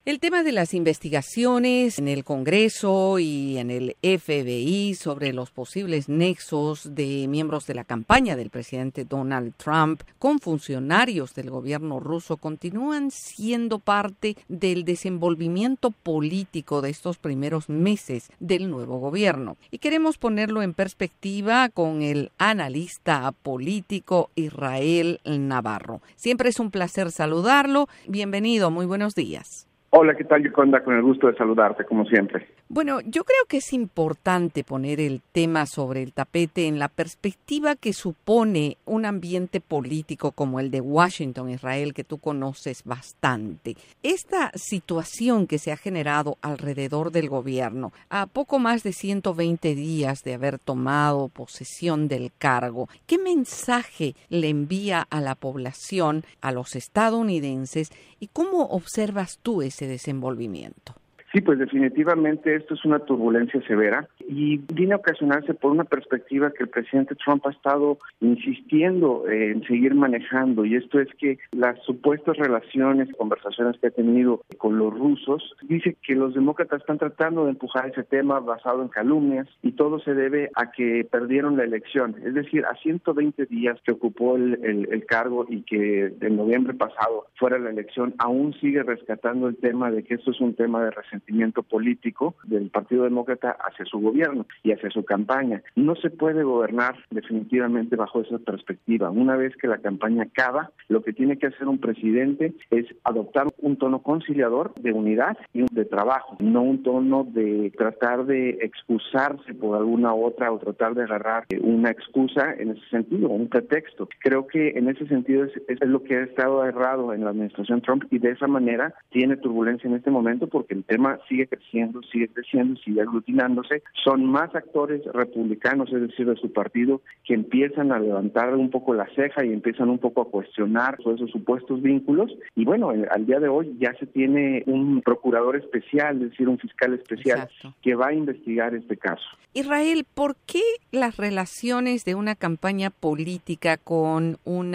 El tema de las investigaciones en el Congreso y en el FBI sobre los posibles nexos de miembros de la campaña del presidente Donald Trump con funcionarios del gobierno ruso continúan siendo parte del desenvolvimiento político de estos primeros meses del nuevo gobierno. Y queremos ponerlo en perspectiva con el analista político Israel Navarro. Siempre es un placer saludarlo. Bienvenido, muy buenos días. Hola, ¿qué tal, Yoconda? Con el gusto de saludarte, como siempre. Bueno, yo creo que es importante poner el tema sobre el tapete en la perspectiva que supone un ambiente político como el de Washington, Israel, que tú conoces bastante. Esta situación que se ha generado alrededor del gobierno, a poco más de 120 días de haber tomado posesión del cargo, ¿qué mensaje le envía a la población, a los estadounidenses, y cómo observas tú ese desenvolvimiento? Sí, pues definitivamente esto es una turbulencia severa y viene a ocasionarse por una perspectiva que el presidente Trump ha estado insistiendo en seguir manejando, y esto es que las supuestas relaciones, conversaciones que ha tenido con los rusos, dice que los demócratas están tratando de empujar ese tema basado en calumnias, y todo se debe a que perdieron la elección. Es decir, a 120 días que ocupó el cargo y que en noviembre pasado fuera la elección, aún sigue rescatando el tema de que esto es un tema de resentimiento político del Partido Demócrata hacia su gobierno y hacia su campaña. No se puede gobernar definitivamente bajo esa perspectiva. Una vez que la campaña acaba, lo que tiene que hacer un presidente es adoptar un tono conciliador de unidad y de trabajo, no un tono de tratar de excusarse por alguna otra o tratar de agarrar una excusa en ese sentido, un pretexto. Creo que en ese sentido es lo que ha estado errado en la administración Trump, y de esa manera tiene turbulencia en este momento porque el tema sigue creciendo, sigue aglutinándose. Son más actores republicanos, es decir, de su partido, que empiezan a levantar un poco la ceja y empiezan un poco a cuestionar todos esos supuestos vínculos. Y bueno, al día de hoy ya se tiene un procurador especial, es decir, un fiscal especial. Exacto, que va a investigar este caso. Israel, ¿por qué las relaciones de una campaña política con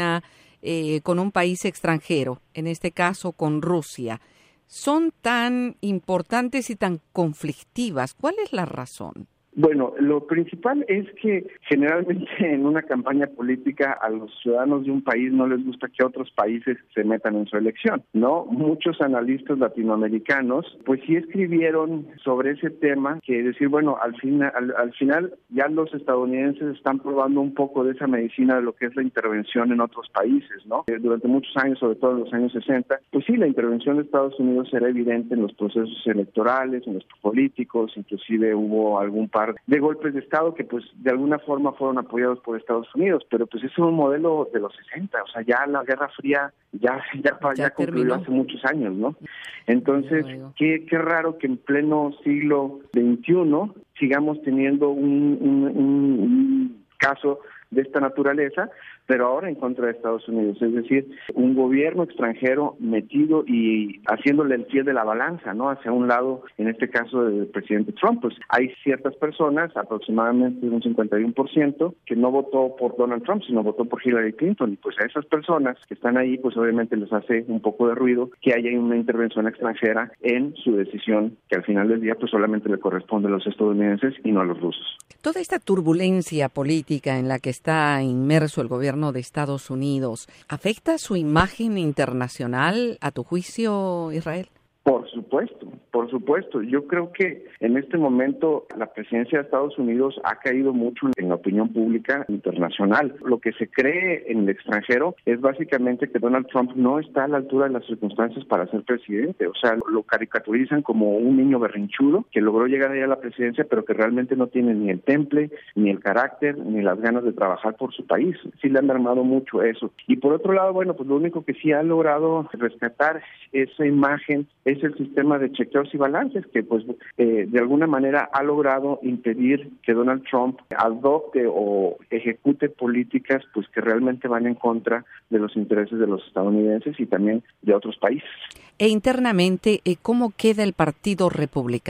un país extranjero, en este caso con Rusia, son tan importantes y tan conflictivas? ¿Cuál es la razón? Bueno, lo principal es que generalmente en una campaña política a los ciudadanos de un país no les gusta que otros países se metan en su elección, ¿no? Muchos analistas latinoamericanos pues sí escribieron sobre ese tema, que decir, bueno, al final ya los estadounidenses están probando un poco de esa medicina de lo que es la intervención en otros países, ¿no? Durante muchos años, sobre todo en los años 60, pues sí, la intervención de Estados Unidos era evidente en los procesos electorales, en los políticos, inclusive hubo algún par de golpes de Estado que pues de alguna forma fueron apoyados por Estados Unidos, pero pues es un modelo de los 60, o sea, ya la Guerra Fría ya concluyó hace muchos años, ¿no? Entonces, qué raro que en pleno siglo XXI sigamos teniendo un caso de esta naturaleza, pero ahora en contra de Estados Unidos, es decir, un gobierno extranjero metido y haciéndole el pie de la balanza, ¿no? Hacia un lado, en este caso del presidente Trump. Pues hay ciertas personas, aproximadamente un 51%, que no votó por Donald Trump, sino votó por Hillary Clinton, y pues a esas personas que están ahí, pues obviamente les hace un poco de ruido que haya una intervención extranjera en su decisión, que al final del día pues solamente le corresponde a los estadounidenses y no a los rusos. Toda esta turbulencia política en la que está inmerso el gobierno de Estados Unidos, ¿afecta su imagen internacional, a tu juicio, Israel? Por supuesto. Yo creo que en este momento la presidencia de Estados Unidos ha caído mucho en la opinión pública internacional. Lo que se cree en el extranjero es básicamente que Donald Trump no está a la altura de las circunstancias para ser presidente. O sea, lo caricaturizan como un niño berrinchudo que logró llegar allá a la presidencia, pero que realmente no tiene ni el temple, ni el carácter, ni las ganas de trabajar por su país. Sí le han armado mucho eso. Y por otro lado, bueno, pues lo único que sí ha logrado rescatar esa imagen es el sistema de chequeos y balances, que pues de alguna manera ha logrado impedir que Donald Trump adopte o ejecute políticas pues que realmente van en contra de los intereses de los estadounidenses y también de otros países. E internamente, ¿cómo queda el Partido Republicano?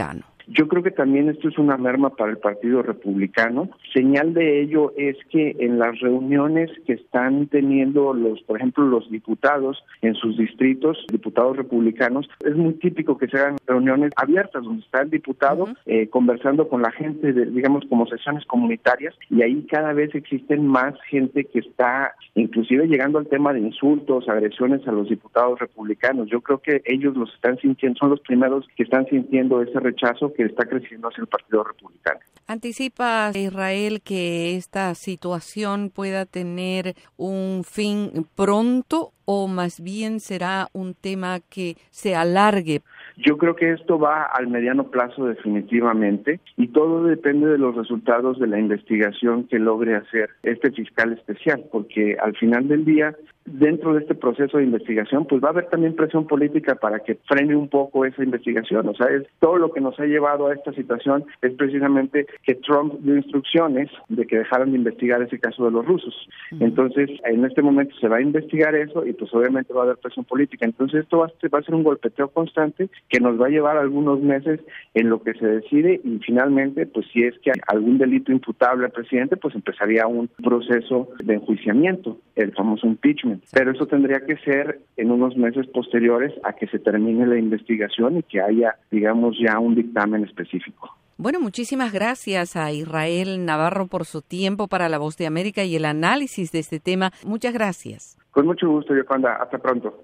Yo creo que también esto es una merma para el Partido Republicano. Señal de ello es que en las reuniones que están teniendo por ejemplo, los diputados en sus distritos, diputados republicanos, es muy típico que se hagan reuniones abiertas donde está el diputado conversando con la gente, digamos como sesiones comunitarias, y ahí cada vez existen más gente que está inclusive llegando al tema de insultos, agresiones a los diputados republicanos. Yo creo que ellos los están sintiendo, son los primeros que están sintiendo ese rechazo que está creciendo hacia el Partido Republicano. ¿Anticipa Israel que esta situación pueda tener un fin pronto o más bien será un tema que se alargue? Yo creo que esto va al mediano plazo definitivamente y todo depende de los resultados de la investigación que logre hacer este fiscal especial, porque al final del día, dentro de este proceso de investigación, pues va a haber también presión política para que frene un poco esa investigación. O sea, todo lo que nos ha llevado a esta situación es precisamente que Trump dio instrucciones de que dejaran de investigar ese caso de los rusos. Entonces, en este momento se va a investigar eso y pues obviamente va a haber presión política. Entonces, esto va a ser un golpeteo constante que nos va a llevar algunos meses en lo que se decide y finalmente, pues si es que hay algún delito imputable al presidente, pues empezaría un proceso de enjuiciamiento, el famoso impeachment. Pero eso tendría que ser en unos meses posteriores a que se termine la investigación y que haya, digamos, ya un dictamen específico. Bueno, muchísimas gracias a Israel Navarro por su tiempo para La Voz de América y el análisis de este tema. Muchas gracias. Con mucho gusto, Yoconda. Hasta pronto.